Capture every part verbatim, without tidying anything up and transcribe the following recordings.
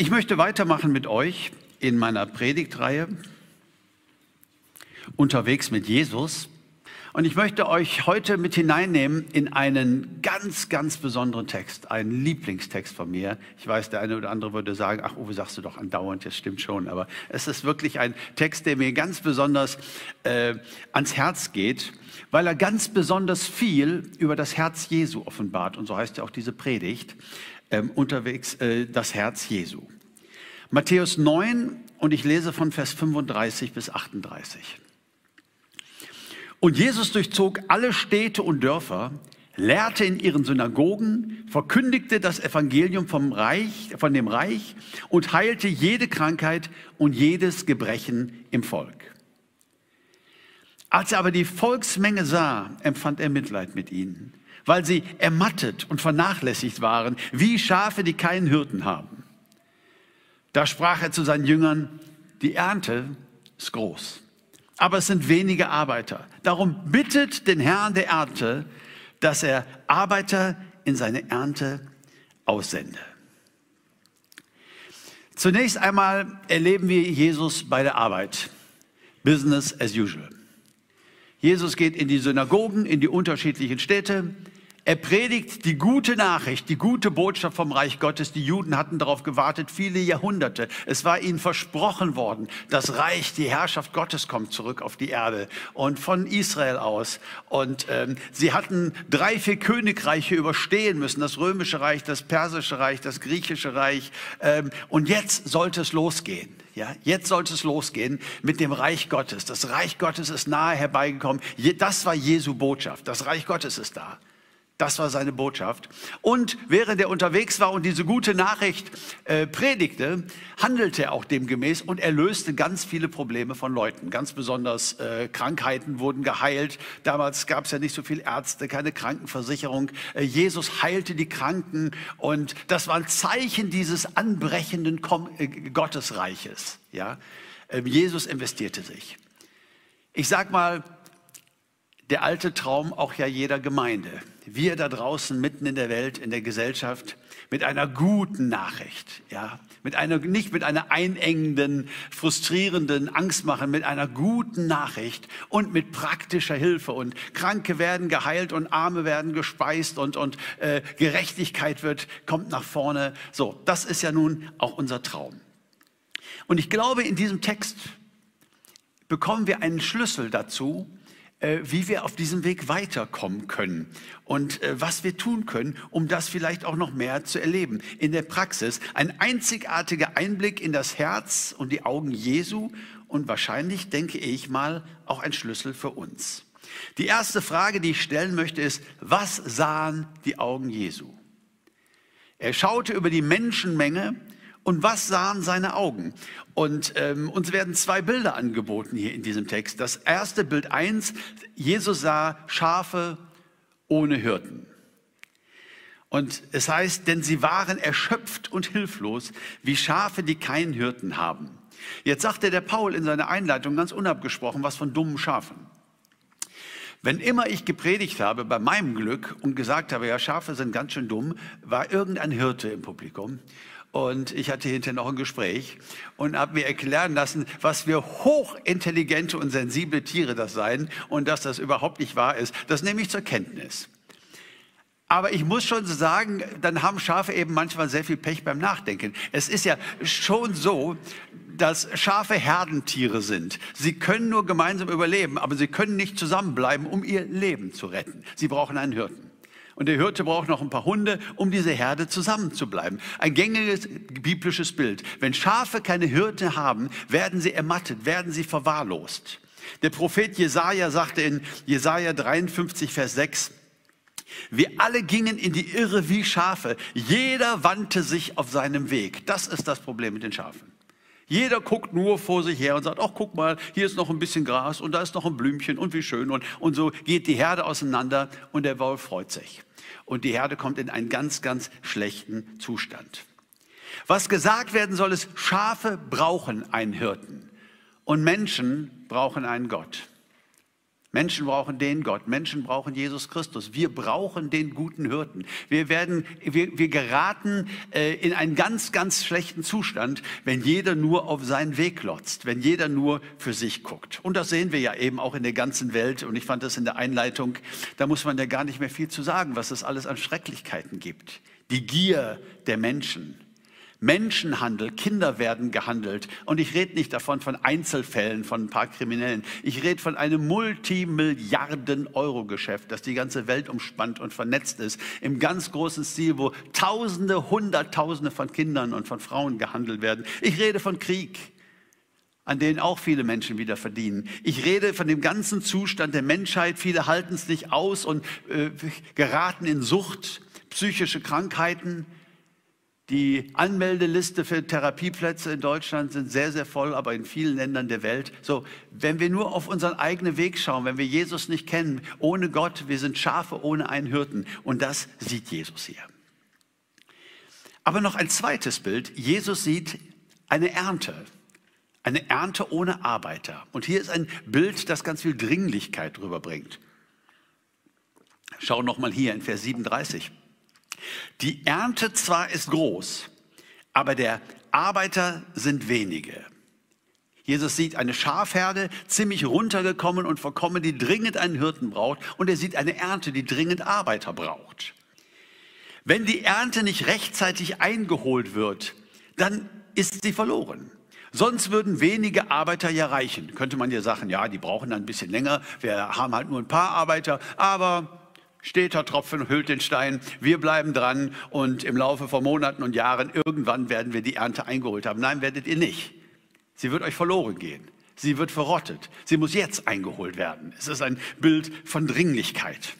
Ich möchte weitermachen mit euch in meiner Predigtreihe Unterwegs mit Jesus. Und ich möchte euch heute mit hineinnehmen in einen ganz, ganz besonderen Text, einen Lieblingstext von mir. Ich weiß, der eine oder andere würde sagen, ach Uwe, sagst du doch andauernd, das stimmt schon. Aber es ist wirklich ein Text, der mir ganz besonders äh, ans Herz geht, weil er ganz besonders viel über das Herz Jesu offenbart. Und so heißt ja auch diese Predigt, äh, unterwegs äh, das Herz Jesu. Matthäus neun, und ich lese von Vers fünfunddreißig bis achtunddreißig. Und Jesus durchzog alle Städte und Dörfer, lehrte in ihren Synagogen, verkündigte das Evangelium vom Reich, von dem Reich und heilte jede Krankheit und jedes Gebrechen im Volk. Als er aber die Volksmenge sah, empfand er Mitleid mit ihnen, weil sie ermattet und vernachlässigt waren, wie Schafe, die keinen Hirten haben. Da sprach er zu seinen Jüngern: Die Ernte ist groß, aber es sind wenige Arbeiter. Darum bittet den Herrn der Ernte, dass er Arbeiter in seine Ernte aussende. Zunächst einmal erleben wir Jesus bei der Arbeit. Business as usual. Jesus geht in die Synagogen, in die unterschiedlichen Städte. Er predigt die gute Nachricht, die gute Botschaft vom Reich Gottes. Die Juden hatten darauf gewartet, viele Jahrhunderte. Es war ihnen versprochen worden, das Reich, die Herrschaft Gottes kommt zurück auf die Erde und von Israel aus. Und ähm, sie hatten drei, vier Königreiche überstehen müssen, das römische Reich, das persische Reich, das griechische Reich. Ähm, und jetzt sollte es losgehen. Ja, jetzt sollte es losgehen mit dem Reich Gottes. Das Reich Gottes ist nahe herbeigekommen. Das war Jesu Botschaft. Das Reich Gottes ist da. Das war seine Botschaft. Und während er unterwegs war und diese gute Nachricht äh, predigte, handelte er auch demgemäß und er löste ganz viele Probleme von Leuten. Ganz besonders äh, Krankheiten wurden geheilt. Damals gab es ja nicht so viele Ärzte, keine Krankenversicherung. Äh, Jesus heilte die Kranken und das war ein Zeichen dieses anbrechenden Kom- äh, Gottesreiches. Ja? Äh, Jesus investierte sich. Ich sag mal, der alte Traum auch ja jeder Gemeinde. Wir da draußen mitten in der Welt, in der Gesellschaft, mit einer guten Nachricht, ja, mit einer, nicht mit einer einengenden, frustrierenden, angstmachenden, mit einer guten Nachricht und mit praktischer Hilfe. Und Kranke werden geheilt und Arme werden gespeist und, und äh, Gerechtigkeit wird, kommt nach vorne. So, das ist ja nun auch unser Traum. Und ich glaube, in diesem Text bekommen wir einen Schlüssel dazu, wie wir auf diesem Weg weiterkommen können und was wir tun können, um das vielleicht auch noch mehr zu erleben. In der Praxis ein einzigartiger Einblick in das Herz und die Augen Jesu und wahrscheinlich, denke ich mal, auch ein Schlüssel für uns. Die erste Frage, die ich stellen möchte, ist: Was sahen die Augen Jesu? Er schaute über die Menschenmenge. Und was sahen seine Augen? Und ähm, uns werden zwei Bilder angeboten hier in diesem Text. Das erste Bild eins, Jesus sah Schafe ohne Hirten. Und es heißt, denn sie waren erschöpft und hilflos, wie Schafe, die keinen Hirten haben. Jetzt sagte der Paul in seiner Einleitung ganz unabgesprochen was von dummen Schafen. Wenn immer ich gepredigt habe, bei meinem Glück, und gesagt habe, ja, Schafe sind ganz schön dumm, war irgendein Hirte im Publikum. Und ich hatte hinterher noch ein Gespräch und habe mir erklären lassen, was für hochintelligente und sensible Tiere das seien und dass das überhaupt nicht wahr ist. Das nehme ich zur Kenntnis. Aber ich muss schon sagen, dann haben Schafe eben manchmal sehr viel Pech beim Nachdenken. Es ist ja schon so, dass Schafe Herdentiere sind. Sie können nur gemeinsam überleben, aber sie können nicht zusammenbleiben, um ihr Leben zu retten. Sie brauchen einen Hirten. Und der Hirte braucht noch ein paar Hunde, um diese Herde zusammenzubleiben. Ein gängiges biblisches Bild. Wenn Schafe keine Hirte haben, werden sie ermattet, werden sie verwahrlost. Der Prophet Jesaja sagte in Jesaja dreiundfünfzig, Vers sechs, wir alle gingen in die Irre wie Schafe. Jeder wandte sich auf seinem Weg. Das ist das Problem mit den Schafen. Jeder guckt nur vor sich her und sagt, ach, guck mal, hier ist noch ein bisschen Gras und da ist noch ein Blümchen und wie schön. Und, und so geht die Herde auseinander und der Wolf freut sich. Und die Herde kommt in einen ganz, ganz schlechten Zustand. Was gesagt werden soll, ist, Schafe brauchen einen Hirten und Menschen brauchen einen Gott. Menschen brauchen den Gott, Menschen brauchen Jesus Christus. Wir brauchen den guten Hirten. Wir werden, wir, wir geraten äh, in einen ganz, ganz schlechten Zustand, wenn jeder nur auf seinen Weg glotzt, wenn jeder nur für sich guckt. Und das sehen wir ja eben auch in der ganzen Welt. Und ich fand das in der Einleitung, da muss man ja gar nicht mehr viel zu sagen, was es alles an Schrecklichkeiten gibt. Die Gier der Menschen. Menschenhandel, Kinder werden gehandelt. Und ich rede nicht davon von Einzelfällen, von ein paar Kriminellen. Ich rede von einem Multimilliarden-Euro-Geschäft, das die ganze Welt umspannt und vernetzt ist. Im ganz großen Stil, wo Tausende, Hunderttausende von Kindern und von Frauen gehandelt werden. Ich rede von Krieg, an denen auch viele Menschen wieder verdienen. Ich rede von dem ganzen Zustand der Menschheit. Viele halten es nicht aus und äh, geraten in Sucht, psychische Krankheiten. Die Anmeldeliste für Therapieplätze in Deutschland sind sehr, sehr voll, aber in vielen Ländern der Welt. So, wenn wir nur auf unseren eigenen Weg schauen, wenn wir Jesus nicht kennen, ohne Gott, wir sind Schafe ohne einen Hirten. Und das sieht Jesus hier. Aber noch ein zweites Bild. Jesus sieht eine Ernte. Eine Ernte ohne Arbeiter. Und hier ist ein Bild, das ganz viel Dringlichkeit drüber bringt. Schau noch mal hier in Vers siebenunddreißig. Die Ernte zwar ist groß, aber der Arbeiter sind wenige. Jesus sieht eine Schafherde, ziemlich runtergekommen und verkommen, die dringend einen Hirten braucht. Und er sieht eine Ernte, die dringend Arbeiter braucht. Wenn die Ernte nicht rechtzeitig eingeholt wird, dann ist sie verloren. Sonst würden wenige Arbeiter ja reichen. Könnte man ja sagen, ja, die brauchen dann ein bisschen länger. Wir haben halt nur ein paar Arbeiter, aber steter Tropfen hüllt den Stein, wir bleiben dran und im Laufe von Monaten und Jahren, irgendwann werden wir die Ernte eingeholt haben. Nein, werdet ihr nicht. Sie wird euch verloren gehen. Sie wird verrottet. Sie muss jetzt eingeholt werden. Es ist ein Bild von Dringlichkeit.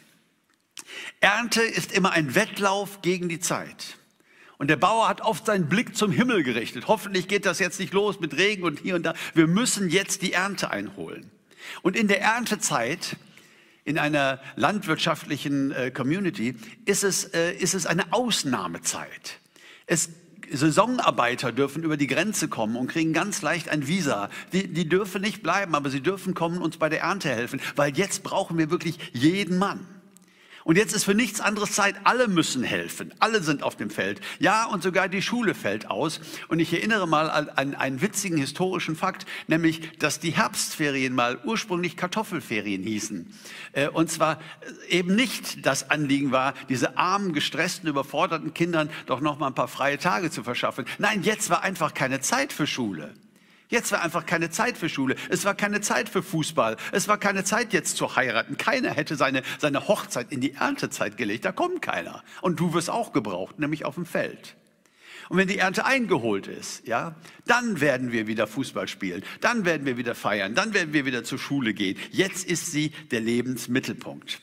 Ernte ist immer ein Wettlauf gegen die Zeit. Und der Bauer hat oft seinen Blick zum Himmel gerichtet. Hoffentlich geht das jetzt nicht los mit Regen und hier und da. Wir müssen jetzt die Ernte einholen. Und in der Erntezeit, in einer landwirtschaftlichen äh, Community, ist es, äh, ist es eine Ausnahmezeit. Es, Saisonarbeiter dürfen über die Grenze kommen und kriegen ganz leicht ein Visa. Die, die dürfen nicht bleiben, aber sie dürfen kommen und uns bei der Ernte helfen, weil jetzt brauchen wir wirklich jeden Mann. Und jetzt ist für nichts anderes Zeit, alle müssen helfen, alle sind auf dem Feld. Ja, und sogar die Schule fällt aus. Und ich erinnere mal an, an einen witzigen historischen Fakt, nämlich, dass die Herbstferien mal ursprünglich Kartoffelferien hießen. Äh, und zwar eben nicht das Anliegen war, diese armen, gestressten, überforderten Kindern doch noch mal ein paar freie Tage zu verschaffen. Nein, jetzt war einfach keine Zeit für Schule. Jetzt war einfach keine Zeit für Schule. Es war keine Zeit für Fußball. Es war keine Zeit jetzt zu heiraten. Keiner hätte seine, seine Hochzeit in die Erntezeit gelegt. Da kommt keiner. Und du wirst auch gebraucht, nämlich auf dem Feld. Und wenn die Ernte eingeholt ist, ja, dann werden wir wieder Fußball spielen. Dann werden wir wieder feiern. Dann werden wir wieder zur Schule gehen. Jetzt ist sie der Lebensmittelpunkt.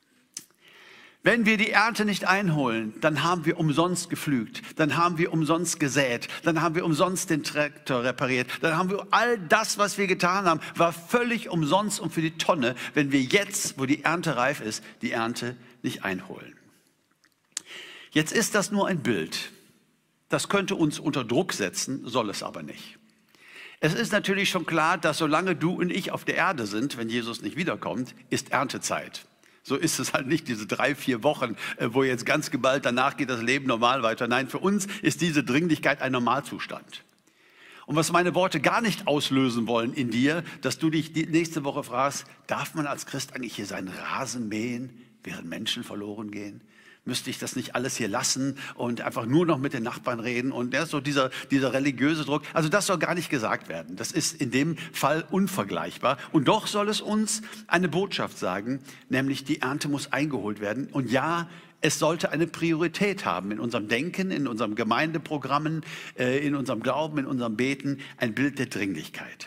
Wenn wir die Ernte nicht einholen, dann haben wir umsonst gepflügt, dann haben wir umsonst gesät, dann haben wir umsonst den Traktor repariert, dann haben wir all das, was wir getan haben, war völlig umsonst und für die Tonne, wenn wir jetzt, wo die Ernte reif ist, die Ernte nicht einholen. Jetzt ist das nur ein Bild. Das könnte uns unter Druck setzen, soll es aber nicht. Es ist natürlich schon klar, dass solange du und ich auf der Erde sind, wenn Jesus nicht wiederkommt, ist Erntezeit. So ist es halt nicht diese drei, vier Wochen, wo jetzt ganz geballt danach geht das Leben normal weiter. Nein, für uns ist diese Dringlichkeit ein Normalzustand. Und was meine Worte gar nicht auslösen wollen in dir, dass du dich die nächste Woche fragst, darf man als Christ eigentlich hier seinen Rasen mähen, während Menschen verloren gehen? Müsste ich das nicht alles hier lassen und einfach nur noch mit den Nachbarn reden? Und ja, so dieser, dieser religiöse Druck, also das soll gar nicht gesagt werden. Das ist in dem Fall unvergleichbar. Und doch soll es uns eine Botschaft sagen, nämlich die Ernte muss eingeholt werden. Und ja, es sollte eine Priorität haben in unserem Denken, in unserem Gemeindeprogrammen, in unserem Glauben, in unserem Beten, ein Bild der Dringlichkeit.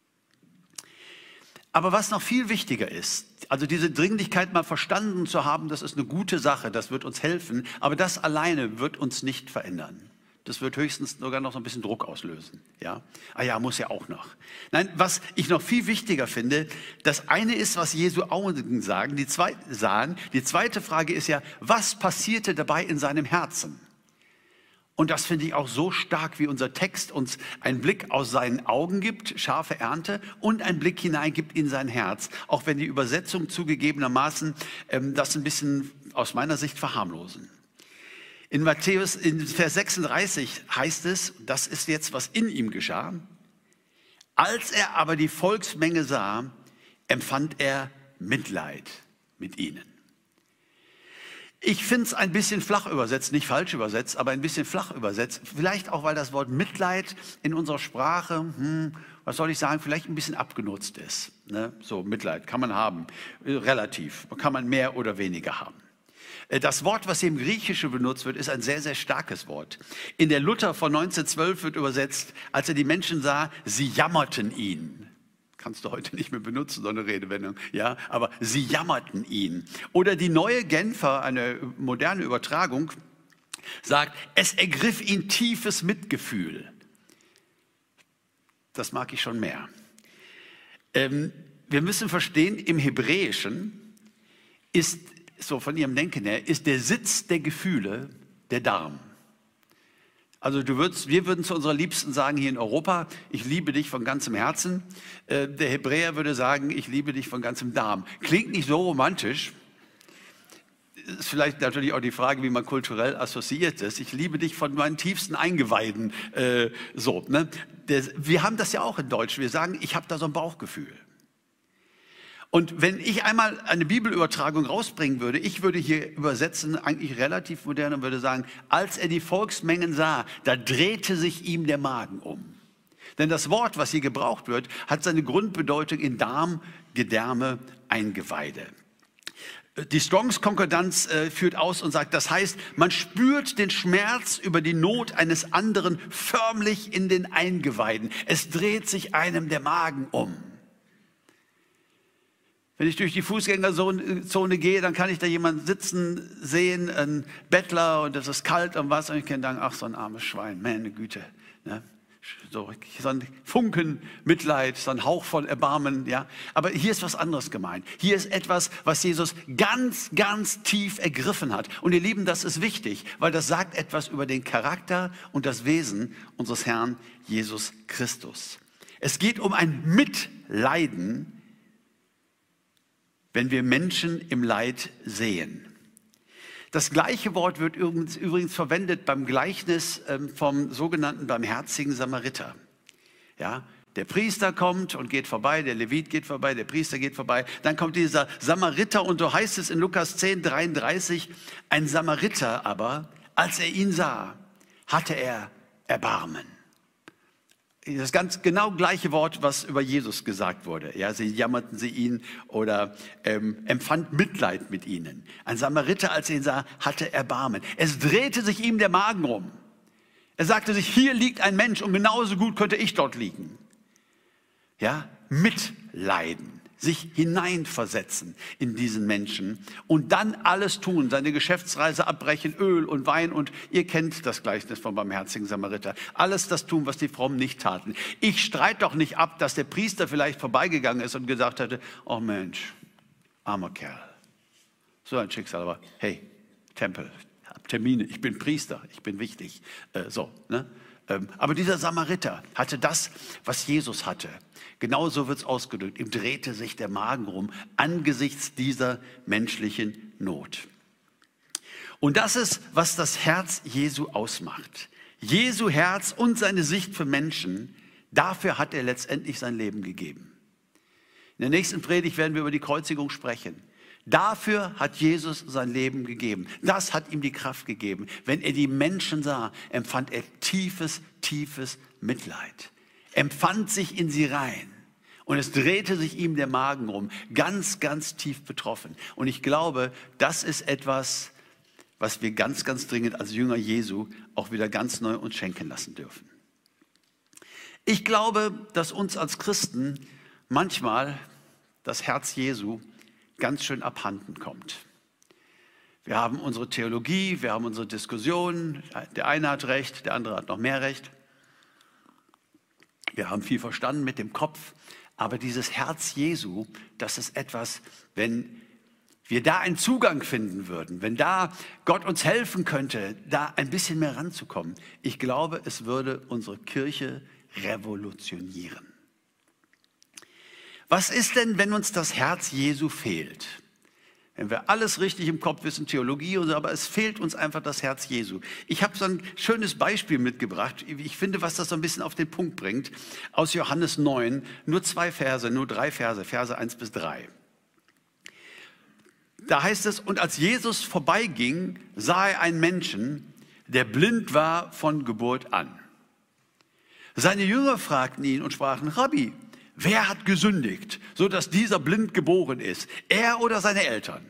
Aber was noch viel wichtiger ist, also diese Dringlichkeit mal verstanden zu haben, das ist eine gute Sache, das wird uns helfen, aber das alleine wird uns nicht verändern. Das wird höchstens sogar noch so ein bisschen Druck auslösen. Ja? Ah ja, muss ja auch noch. Nein, was ich noch viel wichtiger finde, das eine ist, was Jesu Augen sagen, die zweite, sahen. Die zweite Frage ist ja, was passierte dabei in seinem Herzen? Und das finde ich auch so stark, wie unser Text uns einen Blick aus seinen Augen gibt, scharfe Ernte, und einen Blick hinein gibt in sein Herz. Auch wenn die Übersetzung zugegebenermaßen ähm, das ein bisschen aus meiner Sicht verharmlosen. In Matthäus, in Vers sechsunddreißig heißt es, das ist jetzt, was in ihm geschah. Als er aber die Volksmenge sah, empfand er Mitleid mit ihnen. Ich finde es ein bisschen flach übersetzt, nicht falsch übersetzt, aber ein bisschen flach übersetzt. Vielleicht auch, weil das Wort Mitleid in unserer Sprache, hm, was soll ich sagen, vielleicht ein bisschen abgenutzt ist. Ne? So, Mitleid kann man haben, relativ, kann man mehr oder weniger haben. Das Wort, was hier im Griechischen benutzt wird, ist ein sehr, sehr starkes Wort. In der Luther von neunzehnhundertzwölf wird übersetzt, als er die Menschen sah, sie jammerten ihn. Kannst du heute nicht mehr benutzen, so eine Redewendung, ja, aber sie jammerten ihn. Oder die neue Genfer, eine moderne Übertragung, sagt, es ergriff ihn tiefes Mitgefühl. Das mag ich schon mehr. Ähm, wir müssen verstehen, im Hebräischen ist, so von ihrem Denken her, ist der Sitz der Gefühle der Darm. Also du würdest, wir würden zu unserer Liebsten sagen hier in Europa, ich liebe dich von ganzem Herzen. Äh, der Hebräer würde sagen, ich liebe dich von ganzem Darm. Klingt nicht so romantisch. Ist vielleicht natürlich auch die Frage, wie man kulturell assoziiert ist. Ich liebe dich von meinen tiefsten Eingeweiden. Äh, so, ne? Der, wir haben das ja auch in Deutsch. Wir sagen, ich habe da so ein Bauchgefühl. Und wenn ich einmal eine Bibelübertragung rausbringen würde, ich würde hier übersetzen, eigentlich relativ modern, und würde sagen, als er die Volksmengen sah, da drehte sich ihm der Magen um. Denn das Wort, was hier gebraucht wird, hat seine Grundbedeutung in Darm, Gedärme, Eingeweide. Die Strongs-Konkordanz äh, führt aus und sagt, das heißt, man spürt den Schmerz über die Not eines anderen förmlich in den Eingeweiden. Es dreht sich einem der Magen um. Wenn ich durch die Fußgängerzone gehe, dann kann ich da jemanden sitzen sehen, ein Bettler, und es ist kalt und was, und ich kann denken, ach, so ein armes Schwein, meine Güte. Ne? So, so ein Funken Mitleid, so ein Hauch von Erbarmen. Ja? Aber hier ist was anderes gemeint. Hier ist etwas, was Jesus ganz, ganz tief ergriffen hat. Und ihr Lieben, das ist wichtig, weil das sagt etwas über den Charakter und das Wesen unseres Herrn Jesus Christus. Es geht um ein Mitleiden, wenn wir Menschen im Leid sehen. Das gleiche Wort wird übrigens, übrigens verwendet beim Gleichnis ähm, vom sogenannten barmherzigen Samariter. Ja, der Priester kommt und geht vorbei, der Levit geht vorbei, der Priester geht vorbei. Dann kommt dieser Samariter und so heißt es in Lukas zehn, dreiunddreißig, ein Samariter aber, als er ihn sah, hatte er Erbarmen. Das ganz genau gleiche Wort, was über Jesus gesagt wurde. Ja, sie jammerten sie ihn oder ähm, empfand Mitleid mit ihnen. Ein Samariter, als er ihn sah, hatte Erbarmen. Es drehte sich ihm der Magen rum. Er sagte sich, hier liegt ein Mensch und genauso gut könnte ich dort liegen. Ja, mitleiden, sich hineinversetzen in diesen Menschen und dann alles tun, seine Geschäftsreise abbrechen, Öl und Wein, und ihr kennt das Gleichnis vom barmherzigen Samariter. Alles das tun, was die Frommen nicht taten. Ich streite doch nicht ab, dass der Priester vielleicht vorbeigegangen ist und gesagt hätte, oh Mensch, armer Kerl. So ein Schicksal, aber hey, Tempel, hab Termine, ich bin Priester, ich bin wichtig. Äh, so, ne? ähm, aber dieser Samariter hatte das, was Jesus hatte. Genauso wird es ausgedrückt. Ihm drehte sich der Magen rum angesichts dieser menschlichen Not. Und das ist, was das Herz Jesu ausmacht. Jesu Herz und seine Sicht für Menschen, dafür hat er letztendlich sein Leben gegeben. In der nächsten Predigt werden wir über die Kreuzigung sprechen. Dafür hat Jesus sein Leben gegeben. Das hat ihm die Kraft gegeben. Wenn er die Menschen sah, empfand er tiefes, tiefes Mitleid. Empfand sich in sie rein und es drehte sich ihm der Magen rum, ganz, ganz tief betroffen. Und ich glaube, das ist etwas, was wir ganz, ganz dringend als Jünger Jesu auch wieder ganz neu uns schenken lassen dürfen. Ich glaube, dass uns als Christen manchmal das Herz Jesu ganz schön abhanden kommt. Wir haben unsere Theologie, wir haben unsere Diskussionen, der eine hat Recht, der andere hat noch mehr Recht. Wir haben viel verstanden mit dem Kopf, aber dieses Herz Jesu, das ist etwas, wenn wir da einen Zugang finden würden, wenn da Gott uns helfen könnte, da ein bisschen mehr ranzukommen. Ich glaube, es würde unsere Kirche revolutionieren. Was ist denn, wenn uns das Herz Jesu fehlt? Wenn wir alles richtig im Kopf wissen, Theologie und so, aber es fehlt uns einfach das Herz Jesu. Ich habe so ein schönes Beispiel mitgebracht. Ich finde, was das so ein bisschen auf den Punkt bringt. Aus Johannes neun, nur zwei Verse, nur drei Verse, Verse eins bis drei. Da heißt es, und als Jesus vorbeiging, sah er einen Menschen, der blind war von Geburt an. Seine Jünger fragten ihn und sprachen, Rabbi, wer hat gesündigt, so dass dieser blind geboren ist, er oder seine Eltern?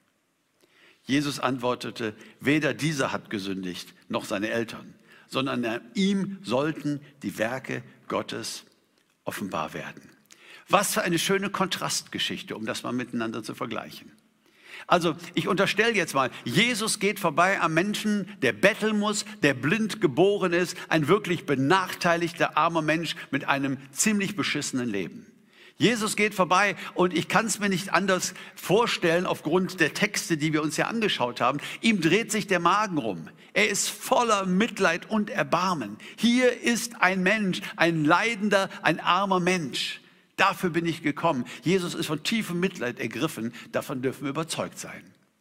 Jesus antwortete, weder dieser hat gesündigt, noch seine Eltern, sondern an ihm sollten die Werke Gottes offenbar werden. Was für eine schöne Kontrastgeschichte, um das mal miteinander zu vergleichen. Also ich unterstelle jetzt mal, Jesus geht vorbei am Menschen, der betteln muss, der blind geboren ist, ein wirklich benachteiligter, armer Mensch mit einem ziemlich beschissenen Leben. Jesus geht vorbei und ich kann es mir nicht anders vorstellen, aufgrund der Texte, die wir uns ja angeschaut haben. Ihm dreht sich der Magen rum. Er ist voller Mitleid und Erbarmen. Hier ist ein Mensch, ein leidender, ein armer Mensch. Dafür bin ich gekommen. Jesus ist von tiefem Mitleid ergriffen. Davon dürfen wir überzeugt sein.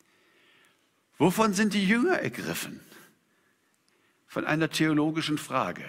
Wovon sind die Jünger ergriffen? Von einer theologischen Frage.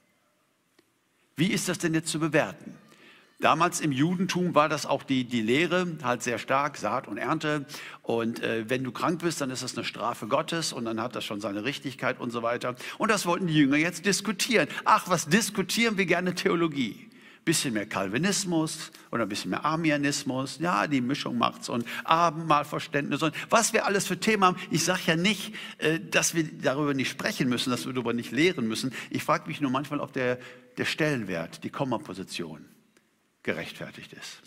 Wie ist das denn jetzt zu bewerten? Damals im Judentum war das auch die, die Lehre, halt sehr stark, Saat und Ernte. Und äh, wenn du krank bist, dann ist das eine Strafe Gottes und dann hat das schon seine Richtigkeit und so weiter. Und das wollten die Jünger jetzt diskutieren. Ach, was diskutieren wir gerne Theologie? Bisschen mehr Calvinismus oder ein bisschen mehr Arminianismus. Ja, die Mischung macht's und Abendmahlverständnis und was wir alles für Themen haben. Ich sage ja nicht, äh, dass wir darüber nicht sprechen müssen, dass wir darüber nicht lehren müssen. Ich frage mich nur manchmal, ob der, der Stellenwert, die Kommaposition gerechtfertigt ist.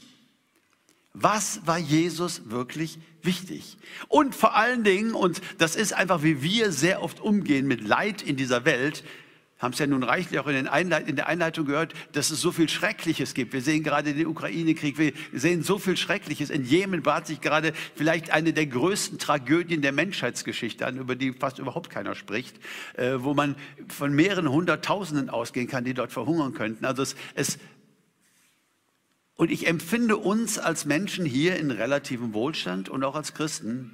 Was war Jesus wirklich wichtig? Und vor allen Dingen, und das ist einfach, wie wir sehr oft umgehen mit Leid in dieser Welt, haben es ja nun reichlich auch in, den Einleit- in der Einleitung gehört, dass es so viel Schreckliches gibt. Wir sehen gerade den Ukraine-Krieg, wir sehen so viel Schreckliches. In Jemen bahnt sich gerade vielleicht eine der größten Tragödien der Menschheitsgeschichte an, über die fast überhaupt keiner spricht, äh, wo man von mehreren Hunderttausenden ausgehen kann, die dort verhungern könnten. Also es, es Und ich empfinde uns als Menschen hier in relativem Wohlstand und auch als Christen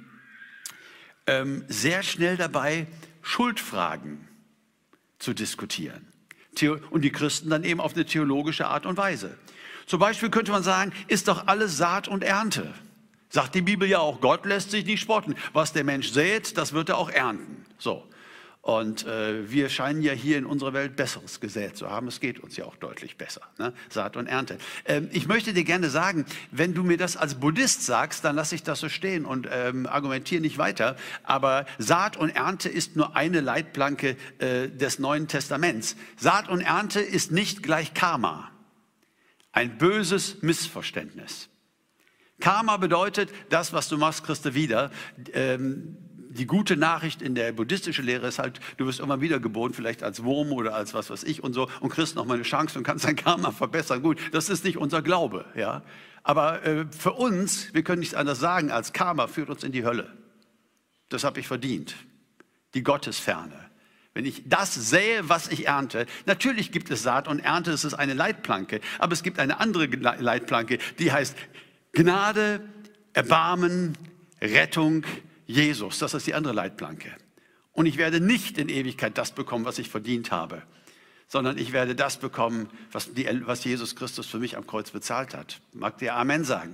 ähm, sehr schnell dabei, Schuldfragen zu diskutieren. Und die Christen dann eben auf eine theologische Art und Weise. Zum Beispiel könnte man sagen, ist doch alles Saat und Ernte. Sagt die Bibel ja auch, Gott lässt sich nicht spotten. Was der Mensch sät, das wird er auch ernten. So. Und äh, wir scheinen ja hier in unserer Welt Besseres gesät zu haben. Es geht uns ja auch deutlich besser, ne? Saat und Ernte. Ähm, ich möchte dir gerne sagen, wenn du mir das als Buddhist sagst, dann lasse ich das so stehen und ähm, argumentiere nicht weiter. Aber Saat und Ernte ist nur eine Leitplanke äh, des Neuen Testaments. Saat und Ernte ist nicht gleich Karma. Ein böses Missverständnis. Karma bedeutet, das, was du machst, kriegst du wieder. Ähm, Die gute Nachricht in der buddhistischen Lehre ist halt, du wirst immer wiedergeboren, vielleicht als Wurm oder als was weiß ich und so und kriegst noch mal eine Chance und kannst dein Karma verbessern. Gut, das ist nicht unser Glaube, ja. Aber äh, für uns, wir können nichts anderes sagen, als Karma führt uns in die Hölle. Das habe ich verdient. Die Gottesferne. Wenn ich das sähe, was ich ernte, natürlich gibt es Saat und Ernte, das ist eine Leitplanke, aber es gibt eine andere Leitplanke, die heißt Gnade, Erbarmen, Rettung, Jesus, das ist die andere Leitplanke. Und ich werde nicht in Ewigkeit das bekommen, was ich verdient habe, sondern ich werde das bekommen, was, die, was Jesus Christus für mich am Kreuz bezahlt hat. Mag dir Amen sagen?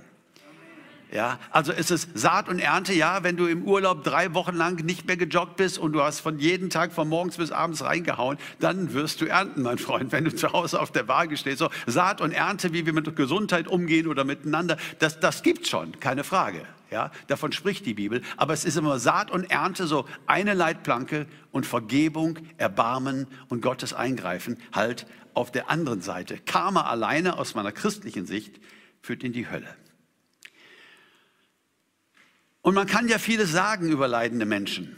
Ja, also ist es Saat und Ernte, ja, wenn du im Urlaub drei Wochen lang nicht mehr gejoggt bist und du hast von jeden Tag von morgens bis abends reingehauen, dann wirst du ernten, mein Freund, wenn du zu Hause auf der Waage stehst. So, Saat und Ernte, wie wir mit Gesundheit umgehen oder miteinander, das, das gibt's schon, keine Frage. Ja, davon spricht die Bibel. Aber es ist immer Saat und Ernte, so eine Leitplanke und Vergebung, Erbarmen und Gottes Eingreifen halt auf der anderen Seite. Karma alleine aus meiner christlichen Sicht führt in die Hölle. Und man kann ja vieles sagen über leidende Menschen.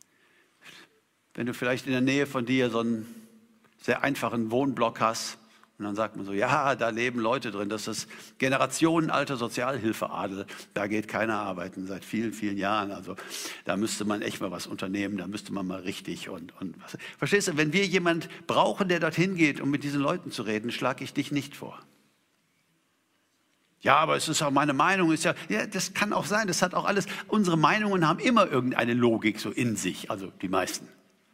Wenn du vielleicht in der Nähe von dir so einen sehr einfachen Wohnblock hast Und dann sagt man so, ja, da leben Leute drin, das ist generationenalter Sozialhilfeadel, da geht keiner arbeiten seit vielen, vielen Jahren. Also da müsste man echt mal was unternehmen, da müsste man mal richtig und, und was. Verstehst du, wenn wir jemanden brauchen, der dorthin geht, um mit diesen Leuten zu reden, schlage ich dich nicht vor. Ja, aber es ist auch meine Meinung, ist ja, ja, das kann auch sein, das hat auch alles, unsere Meinungen haben immer irgendeine Logik so in sich, also die meisten.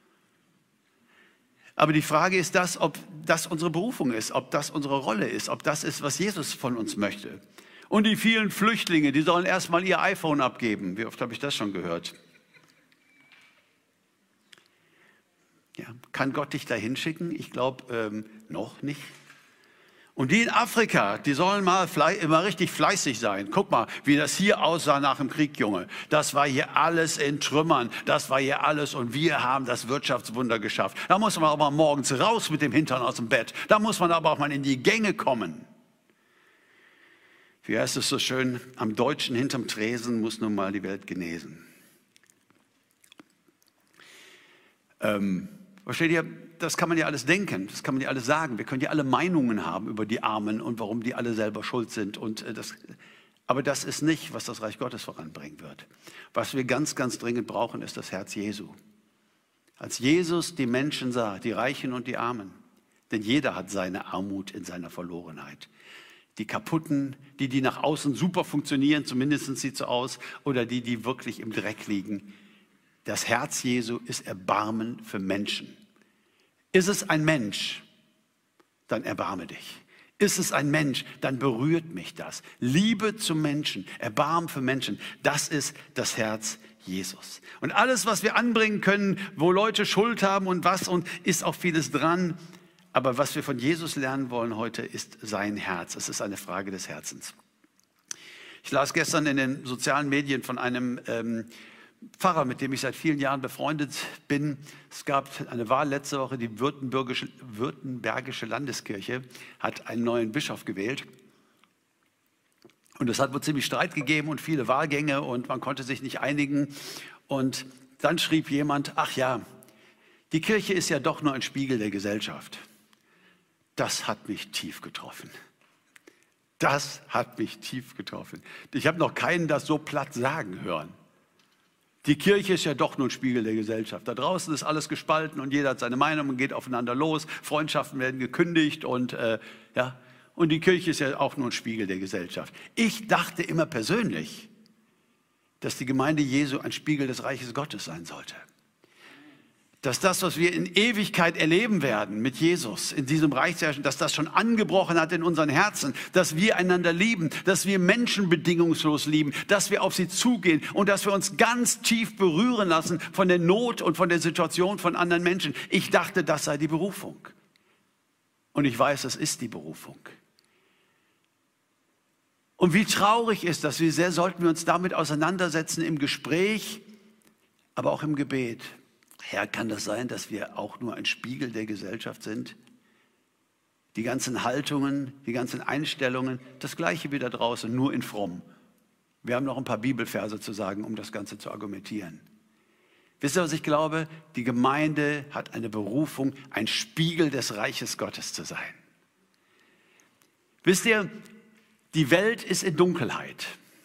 Aber die Frage ist das, ob das unsere Berufung ist, ob das unsere Rolle ist, ob das ist, was Jesus von uns möchte. Und die vielen Flüchtlinge, die sollen erstmal ihr iPhone abgeben. Wie oft habe ich das schon gehört? Ja, kann Gott dich da hinschicken? Ich glaube, ähm, noch nicht. Und die in Afrika, die sollen mal immer richtig fleißig sein. Guck mal, wie das hier aussah nach dem Krieg, Junge. Das war hier alles in Trümmern. Das war hier alles und wir haben das Wirtschaftswunder geschafft. Da muss man aber morgens raus mit dem Hintern aus dem Bett. Da muss man aber auch mal in die Gänge kommen. Wie heißt es so schön? Am Deutschen hinterm Tresen muss nun mal die Welt genesen. Ähm, versteht ihr? Das kann man ja alles denken, das kann man ja alles sagen. Wir können ja alle Meinungen haben über die Armen und warum die alle selber schuld sind. Und das, aber das ist nicht, was das Reich Gottes voranbringen wird. Was wir ganz, ganz dringend brauchen, ist das Herz Jesu. Als Jesus die Menschen sah, die Reichen und die Armen, denn jeder hat seine Armut in seiner Verlorenheit. Die Kaputten, die, die nach außen super funktionieren, zumindest sieht es so aus, oder die, die wirklich im Dreck liegen. Das Herz Jesu ist Erbarmen für Menschen. Ist es ein Mensch, dann erbarme dich. Ist es ein Mensch, dann berührt mich das. Liebe zum Menschen, Erbarmen für Menschen, das ist das Herz Jesus. Und alles, was wir anbringen können, wo Leute Schuld haben und was, und ist auch vieles dran. Aber was wir von Jesus lernen wollen heute, ist sein Herz. Es ist eine Frage des Herzens. Ich las gestern in den sozialen Medien von einem ähm, Pfarrer, mit dem ich seit vielen Jahren befreundet bin. Es gab eine Wahl letzte Woche, die Württembergische, Württembergische Landeskirche hat einen neuen Bischof gewählt. Und es hat wohl ziemlich Streit gegeben und viele Wahlgänge und man konnte sich nicht einigen. Und dann schrieb jemand, ach ja, die Kirche ist ja doch nur ein Spiegel der Gesellschaft. Das hat mich tief getroffen. Das hat mich tief getroffen. Ich habe noch keinen das so platt sagen hören. Die Kirche ist ja doch nur ein Spiegel der Gesellschaft. Da draußen ist alles gespalten und jeder hat seine Meinung und geht aufeinander los. Freundschaften werden gekündigt und, äh, ja. und die Kirche ist ja auch nur ein Spiegel der Gesellschaft. Ich dachte immer persönlich, dass die Gemeinde Jesu ein Spiegel des Reiches Gottes sein sollte. Dass das, was wir in Ewigkeit erleben werden mit Jesus, in diesem Reichsherrschen, dass das schon angebrochen hat in unseren Herzen, dass wir einander lieben, dass wir Menschen bedingungslos lieben, dass wir auf sie zugehen und dass wir uns ganz tief berühren lassen von der Not und von der Situation von anderen Menschen. Ich dachte, das sei die Berufung. Und ich weiß, es ist die Berufung. Und wie traurig ist das, wie sehr sollten wir uns damit auseinandersetzen im Gespräch, aber auch im Gebet. Herr, kann das sein, dass wir auch nur ein Spiegel der Gesellschaft sind? Die ganzen Haltungen, die ganzen Einstellungen, das Gleiche wie da draußen, nur in fromm. Wir haben noch ein paar Bibelverse zu sagen, um das Ganze zu argumentieren. Wisst ihr, was ich glaube? Die Gemeinde hat eine Berufung, ein Spiegel des Reiches Gottes zu sein. Wisst ihr, die Welt ist in Dunkelheit.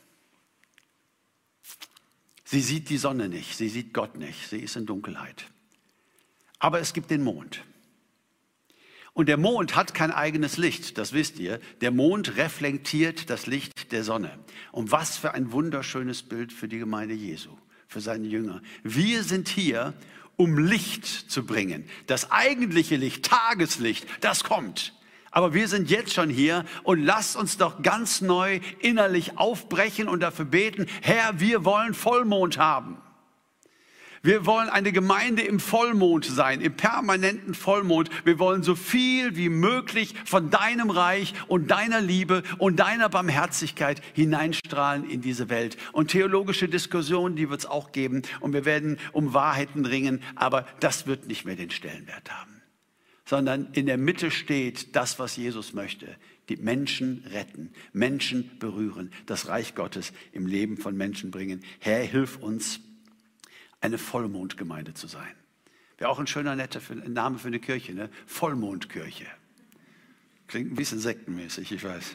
Sie sieht die Sonne nicht, sie sieht Gott nicht, sie ist in Dunkelheit. Aber es gibt den Mond. Und der Mond hat kein eigenes Licht, das wisst ihr. Der Mond reflektiert das Licht der Sonne. Und was für ein wunderschönes Bild für die Gemeinde Jesu, für seine Jünger. Wir sind hier, um Licht zu bringen. Das eigentliche Licht, Tageslicht, das kommt. Aber wir sind jetzt schon hier und lasst uns doch ganz neu innerlich aufbrechen und dafür beten, Herr, wir wollen Vollmond haben. Wir wollen eine Gemeinde im Vollmond sein, im permanenten Vollmond. Wir wollen so viel wie möglich von deinem Reich und deiner Liebe und deiner Barmherzigkeit hineinstrahlen in diese Welt. Und theologische Diskussionen, die wird es auch geben. Und wir werden um Wahrheiten ringen, aber das wird nicht mehr den Stellenwert haben. Sondern in der Mitte steht das, was Jesus möchte. Die Menschen retten, Menschen berühren, das Reich Gottes im Leben von Menschen bringen. Herr, hilf uns, eine Vollmondgemeinde zu sein. Wäre auch ein schöner, netter Name für eine Kirche, ne? Vollmondkirche. Klingt ein bisschen sektenmäßig, ich weiß.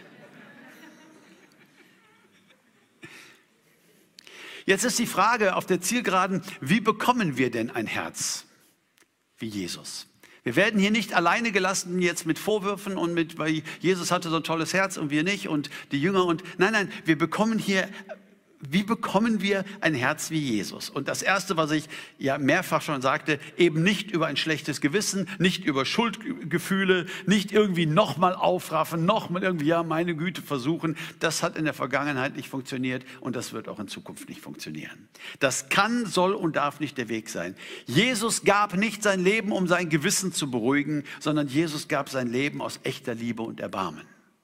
Jetzt ist die Frage auf der Zielgeraden, wie bekommen wir denn ein Herz wie Jesus? Wir werden hier nicht alleine gelassen jetzt mit Vorwürfen und mit, weil Jesus hatte so ein tolles Herz und wir nicht und die Jünger und, nein, nein, wir bekommen hier, wie bekommen wir ein Herz wie Jesus? Und das Erste, was ich ja mehrfach schon sagte, eben nicht über ein schlechtes Gewissen, nicht über Schuldgefühle, nicht irgendwie nochmal aufraffen, nochmal irgendwie, ja, meine Güte versuchen. Das hat in der Vergangenheit nicht funktioniert und das wird auch in Zukunft nicht funktionieren. Das kann, soll und darf nicht der Weg sein. Jesus gab nicht sein Leben, um sein Gewissen zu beruhigen, sondern Jesus gab sein Leben aus echter Liebe und Erbarmen.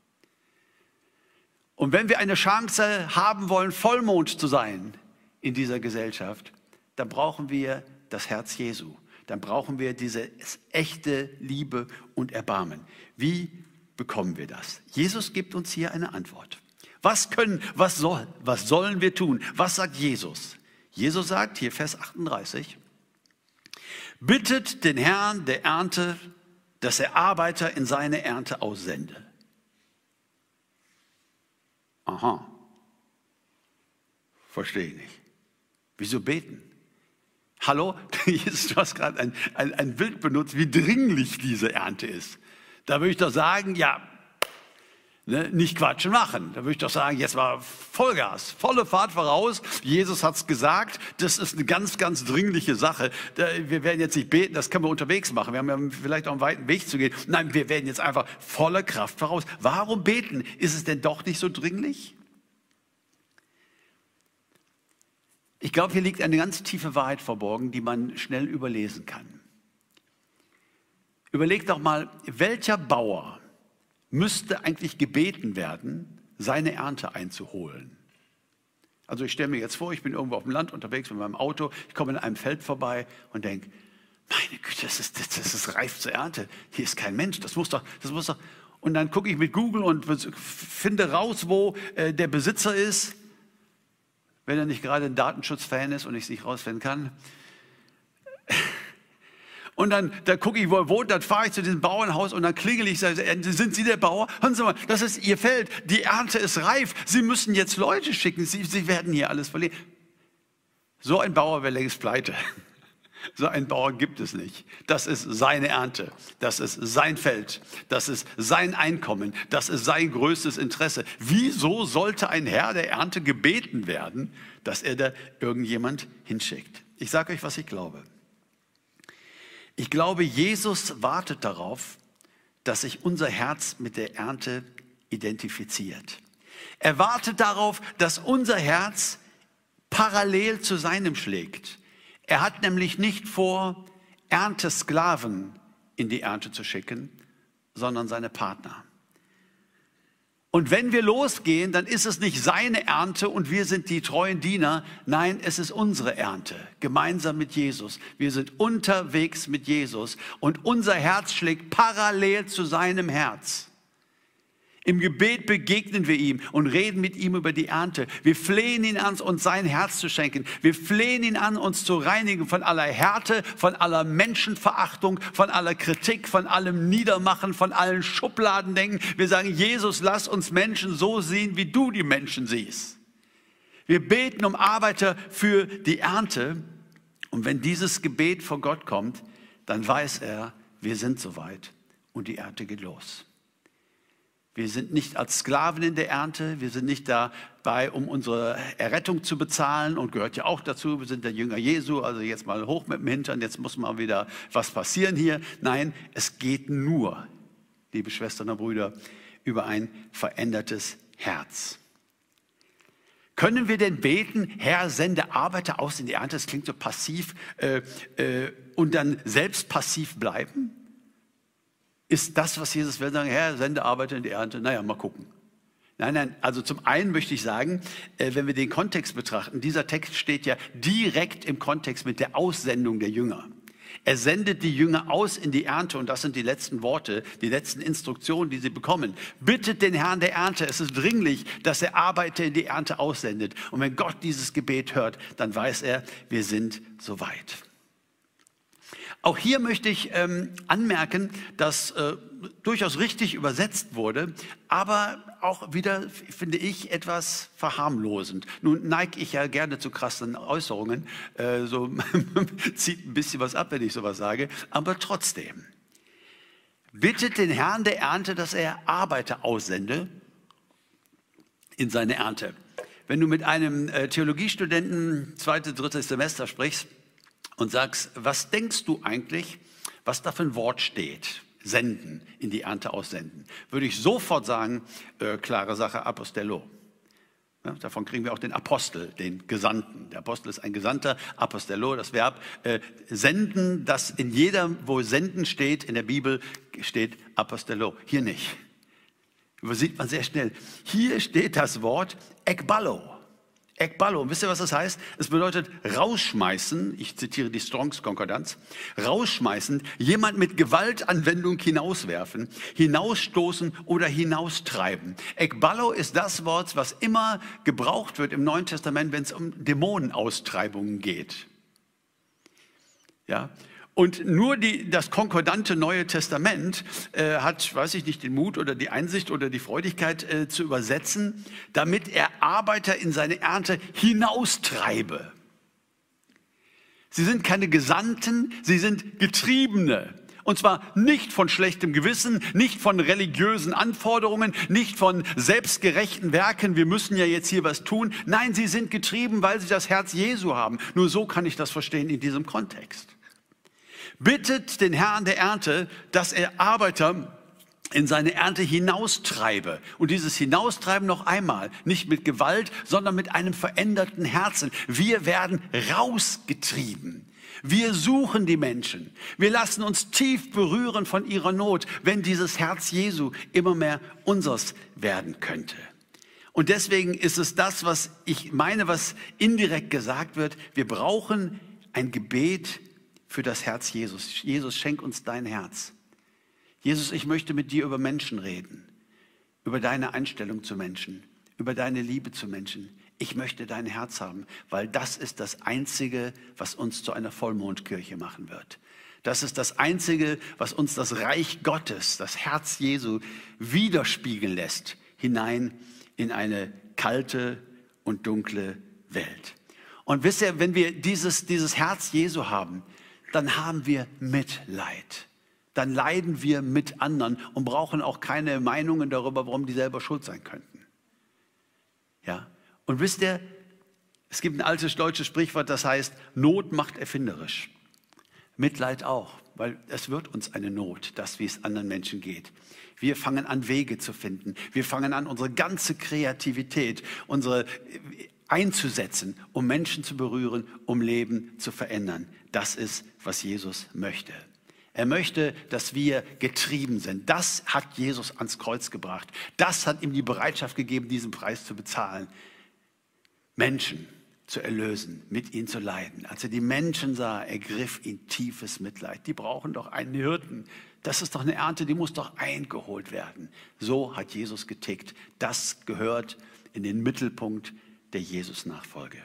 Und wenn wir eine Chance haben wollen, Vollmond zu sein in dieser Gesellschaft, dann brauchen wir das Herz Jesu. Dann brauchen wir diese echte Liebe und Erbarmen. Wie bekommen wir das? Jesus gibt uns hier eine Antwort. Was können, was soll, was sollen wir tun? Was sagt Jesus? Jesus sagt hier Vers achtunddreißig, bittet den Herrn der Ernte, dass er Arbeiter in seine Ernte aussende. Aha, verstehe ich nicht. Wieso beten? Hallo, du hast gerade ein, ein, ein Bild benutzt, wie dringlich diese Ernte ist. Da würde ich doch sagen, ja, ne, nicht quatschen machen. Da würde ich doch sagen, jetzt war Vollgas, volle Fahrt voraus. Jesus hat es gesagt, das ist eine ganz, ganz dringliche Sache. Wir werden jetzt nicht beten, das können wir unterwegs machen. Wir haben ja vielleicht auch einen weiten Weg zu gehen. Nein, wir werden jetzt einfach voller Kraft voraus. Warum beten? Ist es denn doch nicht so dringlich? Ich glaube, hier liegt eine ganz tiefe Wahrheit verborgen, die man schnell überlesen kann. Überleg doch mal, welcher Bauer müsste eigentlich gebeten werden, seine Ernte einzuholen? Also ich stelle mir jetzt vor, ich bin irgendwo auf dem Land unterwegs mit meinem Auto, ich komme in einem Feld vorbei und denke, meine Güte, das ist, das ist reif zur Ernte, hier ist kein Mensch, das muss doch, das muss doch. Und dann gucke ich mit Google und finde raus, wo äh, der Besitzer ist, wenn er nicht gerade ein Datenschutzfan ist und ich es nicht rausfinden kann. Und dann, dann gucke ich, wo er wohnt, dann fahre ich zu diesem Bauernhaus und dann klingel ich, sage, sind Sie der Bauer? Hören Sie mal, das ist Ihr Feld, die Ernte ist reif, Sie müssen jetzt Leute schicken, Sie, Sie werden hier alles verlieren. So ein Bauer wäre längst pleite. So einen Bauer gibt es nicht. Das ist seine Ernte, das ist sein Feld, das ist sein Einkommen, das ist sein größtes Interesse. Wieso sollte ein Herr der Ernte gebeten werden, dass er da irgendjemand hinschickt? Ich sage euch, was ich glaube. Ich glaube, Jesus wartet darauf, dass sich unser Herz mit der Ernte identifiziert. Er wartet darauf, dass unser Herz parallel zu seinem schlägt. Er hat nämlich nicht vor, Erntesklaven in die Ernte zu schicken, sondern seine Partner. Und wenn wir losgehen, dann ist es nicht seine Ernte und wir sind die treuen Diener. Nein, es ist unsere Ernte, gemeinsam mit Jesus. Wir sind unterwegs mit Jesus und unser Herz schlägt parallel zu seinem Herz. Im Gebet begegnen wir ihm und reden mit ihm über die Ernte. Wir flehen ihn an, uns sein Herz zu schenken. Wir flehen ihn an, uns zu reinigen von aller Härte, von aller Menschenverachtung, von aller Kritik, von allem Niedermachen, von allen Schubladendenken. Wir sagen, Jesus, lass uns Menschen so sehen, wie du die Menschen siehst. Wir beten um Arbeiter für die Ernte. Und wenn dieses Gebet vor Gott kommt, dann weiß er, wir sind soweit und die Ernte geht los. Wir sind nicht als Sklaven in der Ernte, wir sind nicht dabei, um unsere Errettung zu bezahlen und gehört ja auch dazu, wir sind der Jünger Jesu, also jetzt mal hoch mit dem Hintern, jetzt muss mal wieder was passieren hier. Nein, es geht nur, liebe Schwestern und Brüder, über ein verändertes Herz. Können wir denn beten, Herr, sende Arbeiter aus in die Ernte, das klingt so passiv, äh, äh, und dann selbst passiv bleiben? Ist das, was Jesus will, sagen, Herr, sende Arbeiter in die Ernte? Naja, mal gucken. Nein, nein, also zum einen möchte ich sagen, äh, wenn wir den Kontext betrachten, dieser Text steht ja direkt im Kontext mit der Aussendung der Jünger. Er sendet die Jünger aus in die Ernte und das sind die letzten Worte, die letzten Instruktionen, die sie bekommen. Bittet den Herrn der Ernte, es ist dringlich, dass er Arbeiter in die Ernte aussendet. Und wenn Gott dieses Gebet hört, dann weiß er, wir sind soweit. Auch hier möchte ich ähm, anmerken, dass äh, durchaus richtig übersetzt wurde, aber auch wieder, finde ich, etwas verharmlosend. Nun neige ich ja gerne zu krassen Äußerungen, äh, so zieht ein bisschen was ab, wenn ich sowas sage, aber trotzdem. Bittet den Herrn der Ernte, dass er Arbeiter aussende in seine Ernte. Wenn du mit einem äh, Theologiestudenten zweites, drittes Semester sprichst und sagst, was denkst du eigentlich, was da für ein Wort steht? Senden, in die Ernte aussenden. Würde ich sofort sagen, äh, klare Sache, Apostello. Ja, davon kriegen wir auch den Apostel, den Gesandten. Der Apostel ist ein Gesandter, Apostello, das Verb äh, senden, das in jeder, wo senden steht, in der Bibel steht Apostello. Hier nicht. Übersieht man sehr schnell. Hier steht das Wort ekballo. Ekballo. Und wisst ihr, was das heißt? Es bedeutet rausschmeißen, ich zitiere die Strongs Konkordanz, rausschmeißen, jemand mit Gewaltanwendung hinauswerfen, hinausstoßen oder hinaustreiben. Ekballo ist das Wort, was immer gebraucht wird im Neuen Testament, wenn es um Dämonenaustreibungen geht. Ja. Und nur die, das konkordante Neue Testament äh, hat, weiß ich nicht, den Mut oder die Einsicht oder die Freudigkeit äh, zu übersetzen, damit er Arbeiter in seine Ernte hinaustreibe. Sie sind keine Gesandten, sie sind Getriebene. Und zwar nicht von schlechtem Gewissen, nicht von religiösen Anforderungen, nicht von selbstgerechten Werken, wir müssen ja jetzt hier was tun. Nein, sie sind getrieben, weil sie das Herz Jesu haben. Nur so kann ich das verstehen in diesem Kontext. Bittet den Herrn der Ernte, dass er Arbeiter in seine Ernte hinaustreibe. Und dieses Hinaustreiben noch einmal, nicht mit Gewalt, sondern mit einem veränderten Herzen. Wir werden rausgetrieben. Wir suchen die Menschen. Wir lassen uns tief berühren von ihrer Not, wenn dieses Herz Jesu immer mehr unseres werden könnte. Und deswegen ist es das, was ich meine, was indirekt gesagt wird. Wir brauchen ein Gebet für das Herz Jesus. Jesus, schenk uns dein Herz. Jesus, ich möchte mit dir über Menschen reden, über deine Einstellung zu Menschen, über deine Liebe zu Menschen. Ich möchte dein Herz haben, weil das ist das Einzige, was uns zu einer Vollmondkirche machen wird. Das ist das Einzige, was uns das Reich Gottes, das Herz Jesu widerspiegeln lässt, hinein in eine kalte und dunkle Welt. Und wisst ihr, wenn wir dieses, dieses Herz Jesu haben, dann haben wir Mitleid. Dann leiden wir mit anderen und brauchen auch keine Meinungen darüber, warum die selber schuld sein könnten. Ja? Und wisst ihr, es gibt ein altes deutsches Sprichwort, das heißt, Not macht erfinderisch. Mitleid auch, weil es wird uns eine Not, das, wie es anderen Menschen geht. Wir fangen an, Wege zu finden. Wir fangen an, unsere ganze Kreativität, unsere einzusetzen, um Menschen zu berühren, um Leben zu verändern. Das ist, was Jesus möchte. Er möchte, dass wir getrieben sind. Das hat Jesus ans Kreuz gebracht. Das hat ihm die Bereitschaft gegeben, diesen Preis zu bezahlen. Menschen zu erlösen, mit ihnen zu leiden. Als er die Menschen sah, ergriff ihn tiefes Mitleid. Die brauchen doch einen Hirten. Das ist doch eine Ernte, die muss doch eingeholt werden. So hat Jesus getickt. Das gehört in den Mittelpunkt der Jesus-Nachfolge.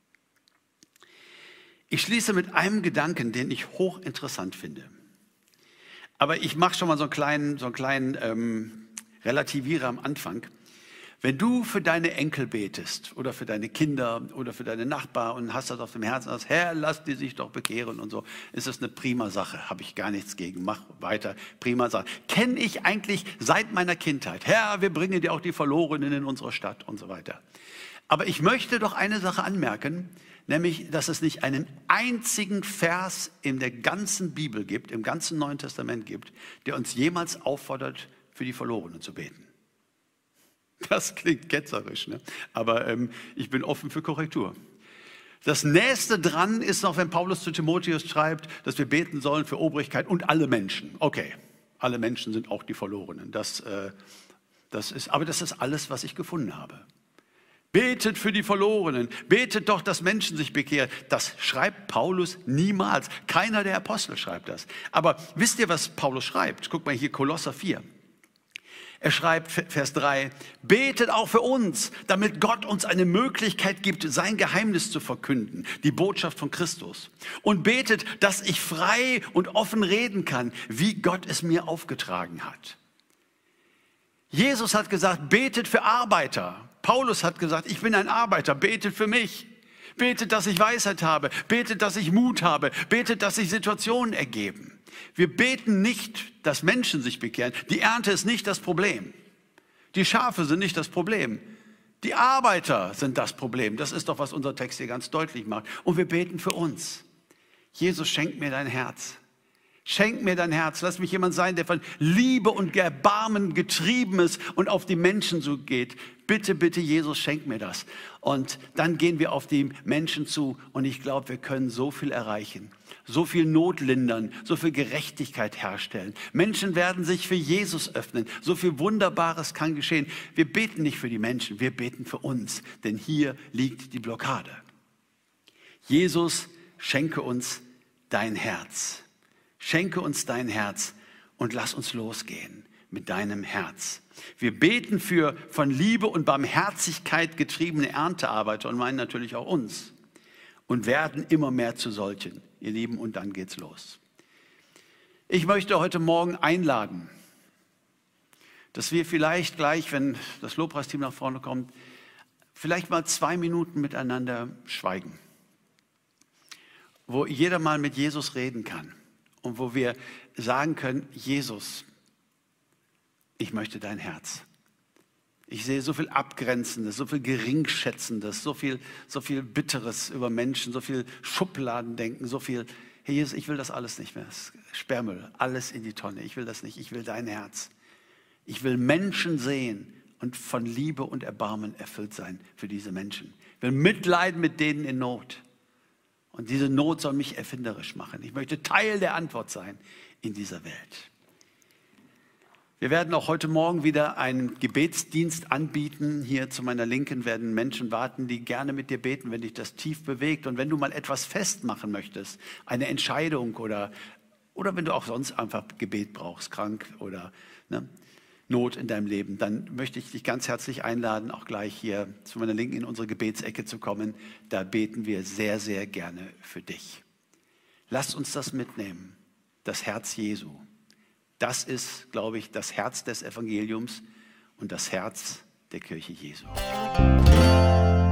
Ich schließe mit einem Gedanken, den ich hochinteressant finde. Aber ich mache schon mal so einen kleinen, so einen kleinen ähm, Relativierer am Anfang. Wenn du für deine Enkel betest oder für deine Kinder oder für deine Nachbarn und hast das auf dem Herzen, sagst, Herr, lass die sich doch bekehren und so, ist das eine prima Sache, habe ich gar nichts gegen, mach weiter, prima Sache. Kenne ich eigentlich seit meiner Kindheit, Herr, wir bringen dir auch die Verlorenen in unsere Stadt und so weiter. Aber ich möchte doch eine Sache anmerken, nämlich, dass es nicht einen einzigen Vers in der ganzen Bibel gibt, im ganzen Neuen Testament gibt, der uns jemals auffordert, für die Verlorenen zu beten. Das klingt ketzerisch, ne? Aber ähm, ich bin offen für Korrektur. Das nächste dran ist noch, wenn Paulus zu Timotheus schreibt, dass wir beten sollen für Obrigkeit und alle Menschen. Okay, alle Menschen sind auch die Verlorenen. Das, äh, das ist, aber das ist alles, was ich gefunden habe. Betet für die Verlorenen. Betet doch, dass Menschen sich bekehren. Das schreibt Paulus niemals. Keiner der Apostel schreibt das. Aber wisst ihr, was Paulus schreibt? Guckt mal hier, Kolosser vier. Er schreibt, Vers drei, betet auch für uns, damit Gott uns eine Möglichkeit gibt, sein Geheimnis zu verkünden, die Botschaft von Christus. Und betet, dass ich frei und offen reden kann, wie Gott es mir aufgetragen hat. Jesus hat gesagt, betet für Arbeiter. Paulus hat gesagt, ich bin ein Arbeiter, betet für mich. Betet, dass ich Weisheit habe, betet, dass ich Mut habe, betet, dass sich Situationen ergeben. Wir beten nicht, dass Menschen sich bekehren. Die Ernte ist nicht das Problem. Die Schafe sind nicht das Problem. Die Arbeiter sind das Problem. Das ist doch, was unser Text hier ganz deutlich macht. Und wir beten für uns. Jesus, schenk mir dein Herz. Schenk mir dein Herz. Lass mich jemand sein, der von Liebe und Erbarmen getrieben ist und auf die Menschen zugeht. Bitte, bitte, Jesus, schenk mir das. Und dann gehen wir auf die Menschen zu und ich glaube, wir können so viel erreichen. So viel Not lindern, so viel Gerechtigkeit herstellen. Menschen werden sich für Jesus öffnen. So viel Wunderbares kann geschehen. Wir beten nicht für die Menschen, wir beten für uns, denn hier liegt die Blockade. Jesus, schenke uns dein Herz. Schenke uns dein Herz und lass uns losgehen mit deinem Herz. Wir beten für von Liebe und Barmherzigkeit getriebene Erntearbeiter und meinen natürlich auch uns und werden immer mehr zu solchen, ihr Lieben, und dann geht's los. Ich möchte heute Morgen einladen, dass wir vielleicht gleich, wenn das Lobpreisteam nach vorne kommt, vielleicht mal zwei Minuten miteinander schweigen, wo jeder mal mit Jesus reden kann. Und wo wir sagen können, Jesus, ich möchte dein Herz. Ich sehe so viel Abgrenzendes, so viel Geringschätzendes, so viel, so viel Bitteres über Menschen, so viel Schubladendenken, so viel, Herr Jesus, ich will das alles nicht mehr. Sperrmüll, alles in die Tonne. Ich will das nicht, ich will dein Herz. Ich will Menschen sehen und von Liebe und Erbarmen erfüllt sein für diese Menschen. Ich will mitleiden mit denen in Not. Und diese Not soll mich erfinderisch machen. Ich möchte Teil der Antwort sein in dieser Welt. Wir werden auch heute Morgen wieder einen Gebetsdienst anbieten. Hier zu meiner Linken werden Menschen warten, die gerne mit dir beten, wenn dich das tief bewegt. Und wenn du mal etwas festmachen möchtest, eine Entscheidung oder, oder wenn du auch sonst einfach Gebet brauchst, krank oder ne, Not in deinem Leben, dann möchte ich dich ganz herzlich einladen, auch gleich hier zu meiner Linken in unsere Gebetsecke zu kommen. Da beten wir sehr, sehr gerne für dich. Lasst uns das mitnehmen, das Herz Jesu. Das ist, glaube ich, das Herz des Evangeliums und das Herz der Kirche Jesu.